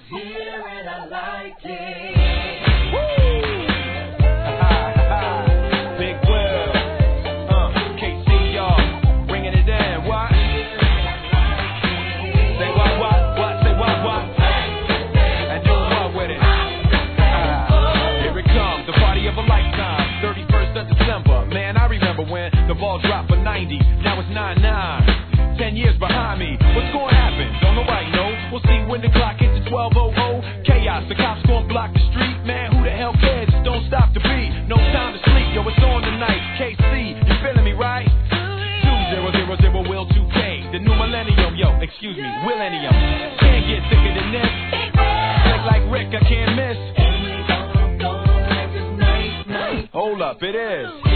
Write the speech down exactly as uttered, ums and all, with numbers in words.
here and I like it. The ball dropped for ninety, now it's nine nine. Ten years behind me, what's gonna happen? Don't nobody know. We'll see when the clock hits the twelve oh oh. Chaos, the cops gonna block the street. Man, who the hell cares? Just don't stop the beat. No time to sleep, yo, it's on tonight. K C, you feeling me, right? Two zero zero zero will two K. The new millennium, yo, excuse me, millennium. Can't get sicker than this. Click like Rick, I can't miss. Hold up, it is.